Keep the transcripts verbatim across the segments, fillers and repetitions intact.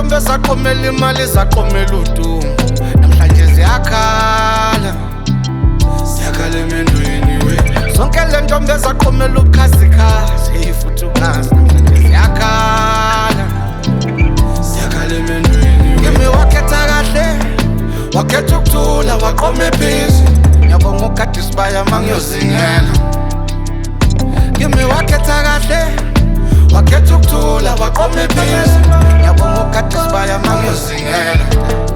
ntombi ezaqomela imali zaqomela udumo namhlanje ziyakhala ziyakhala emendweni we zonke le ntombi ezaqomela ubukhazikhazi futhi ungazi namhlanje ziyakhala ziyakhala emendweni we kimi wakhetha kahle wakhetha ukuthula waqoma ebhizi ngiyabonga ukade isibaya mangiyozingela kimi wakhetha kahle wakhetha ukuthula waqoma ebhizi ngiyabonga ukade isibaya mangiyozingela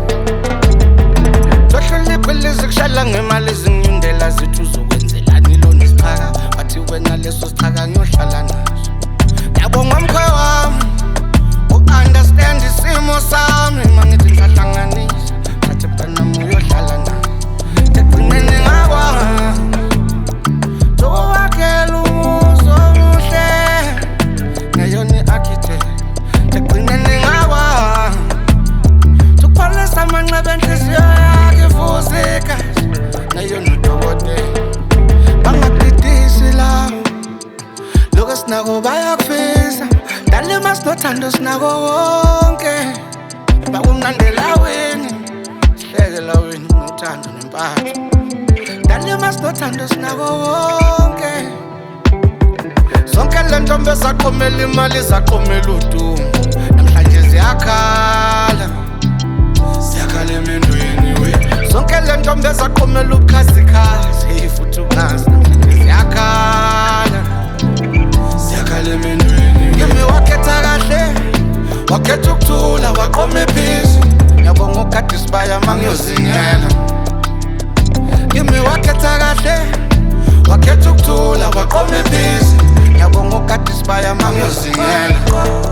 tohlula ibhilizi kushala ngemali ezinyundela zithi uzokwenzelani lona isichaka wathi wena leso sichaka ngiyohlala naso ngiyabonga mkhe wami u-understand isimo sami mangithi ngihlahlanganisa ngathi mntanami uyohlala naso ekugcineni ngakwazi zowakhela umuzi omuhle ngeyona i-architect ekugcineni ngakwazi zokuphalisa amanxeba enhliziyo yakhe ivuze igazi ngeyona udokotela bangadidisi lawo lokho sinako bayakufisa dale masinothando sinako wonke bakumnandi laweni sihleke laweni nothando nempatho dale masinothando sinako wonke zonke le ntombi ezaqomela imali zaqomela udumo namhlanje ziyakhala ziyakhala emendweni we zonke le ntombi ezaqomela ubukhazikhazi futhi ungazi namhlanje ziyakhala ziyakhala emendweni kimi wakhetha kahle wakhetha ukuthula waqoma ebhizi ngiyabonga ukade isibaya mangiyozingela kimi wakhetha kahle wakhetha ukuthula waqoma ebhizi ngiyabonga ukade isibaya mangiyozingela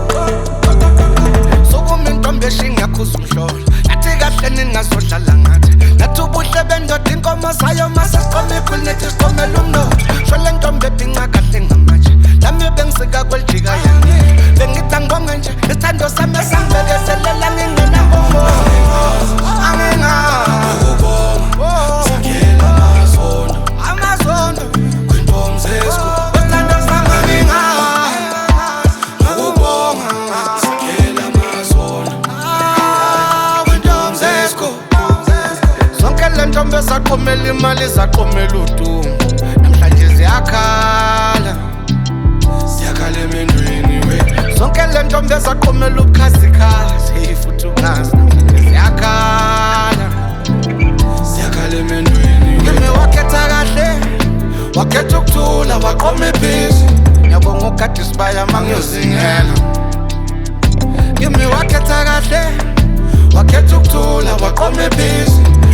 sokuma intombi eshingakhuza umhlola nathi kahle ningazohlala ngathi nathi ubuhle bendoda inkomo sayo masesiqoma iphuli nethi siqomela umnotho shole ntombi ebhinca kahle ngamatshe lami bengisika kweljika yange bengithi angibonge nje isithando sami esangibekezelela ngingenabongo angingazi ukubonga sakela amazondo amazondo kwintombi zesko isithando sami angingazi ukubonga sakela amazondo kwintombi zesko zonke le ntombi ezaqomela imali zaqomela udumo namhlanje ziyakhala ziyakhala emendweni we zonke le ntombi ezaqomela ubukhazikhazi futhi ungazi namhlanje ziyakhala ziyakhala emendweni kimi wakhetha kahle wakhetha ukuthula waqoma ebhizi ngiyabonga ukade isibaya mangiyozingela kimi wakhetha kahle wakhetha ukuthula waqoma ebhizi